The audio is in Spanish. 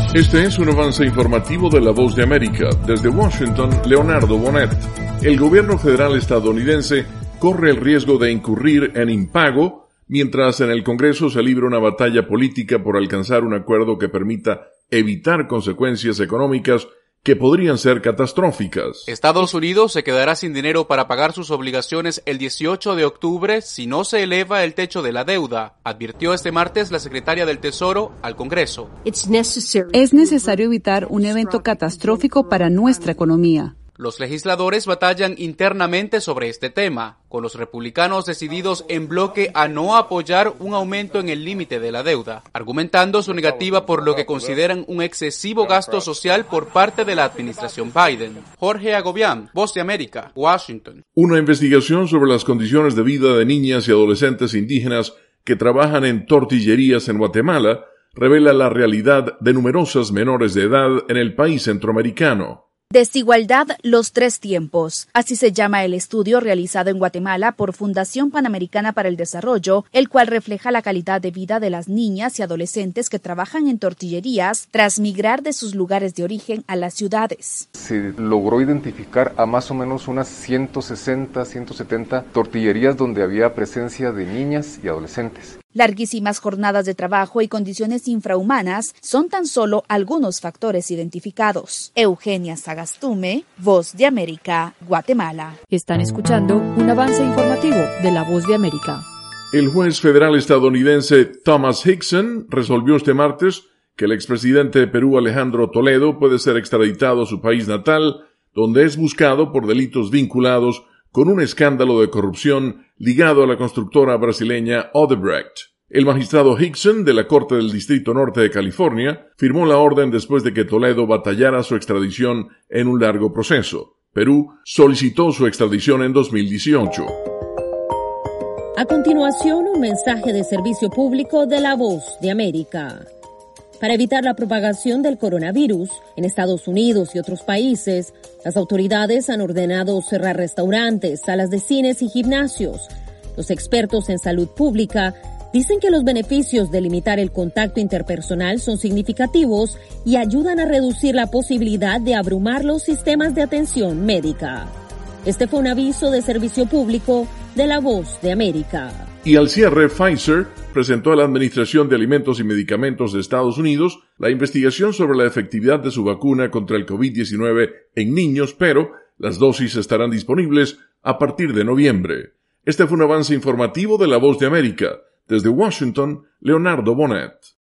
Este es un avance informativo de La Voz de América. Desde Washington, Leonardo Bonet. El gobierno federal estadounidense corre el riesgo de incurrir en impago mientras en el Congreso se libra una batalla política por alcanzar un acuerdo que permita evitar consecuencias económicas que podrían ser catastróficas. Estados Unidos se quedará sin dinero para pagar sus obligaciones el 18 de octubre si no se eleva el techo de la deuda, advirtió este martes la secretaria del Tesoro al Congreso. Es necesario evitar un evento catastrófico para nuestra economía. Los legisladores batallan internamente sobre este tema, con los republicanos decididos en bloque a no apoyar un aumento en el límite de la deuda, argumentando su negativa por lo que consideran un excesivo gasto social por parte de la administración Biden. Jorge Agobián, Voz de América, Washington. Una investigación sobre las condiciones de vida de niñas y adolescentes indígenas que trabajan en tortillerías en Guatemala revela la realidad de numerosas menores de edad en el país centroamericano. Desigualdad, los tres tiempos. Así se llama el estudio realizado en Guatemala por Fundación Panamericana para el Desarrollo, el cual refleja la calidad de vida de las niñas y adolescentes que trabajan en tortillerías tras migrar de sus lugares de origen a las ciudades. Se logró identificar a más o menos unas 160, 170 tortillerías donde había presencia de niñas y adolescentes. Larguísimas jornadas de trabajo y condiciones infrahumanas son tan solo algunos factores identificados. Eugenia Sagastume, Voz de América, Guatemala. Están escuchando un avance informativo de La Voz de América. El juez federal estadounidense Thomas Hickson resolvió este martes que el expresidente de Perú, Alejandro Toledo, puede ser extraditado a su país natal, donde es buscado por delitos vinculados con un escándalo de corrupción ligado a la constructora brasileña Odebrecht. El magistrado Hickson, de la Corte del Distrito Norte de California, firmó la orden después de que Toledo batallara su extradición en un largo proceso. Perú solicitó su extradición en 2018. A continuación, un mensaje de servicio público de La Voz de América. Para evitar la propagación del coronavirus en Estados Unidos y otros países, las autoridades han ordenado cerrar restaurantes, salas de cines y gimnasios. Los expertos en salud pública dicen que los beneficios de limitar el contacto interpersonal son significativos y ayudan a reducir la posibilidad de abrumar los sistemas de atención médica. Este fue un aviso de servicio público de La Voz de América. Y al cierre, Pfizer presentó a la Administración de Alimentos y Medicamentos de Estados Unidos la investigación sobre la efectividad de su vacuna contra el COVID-19 en niños, pero las dosis estarán disponibles a partir de noviembre. Este fue un avance informativo de La Voz de América. Desde Washington, Leonardo Bonet.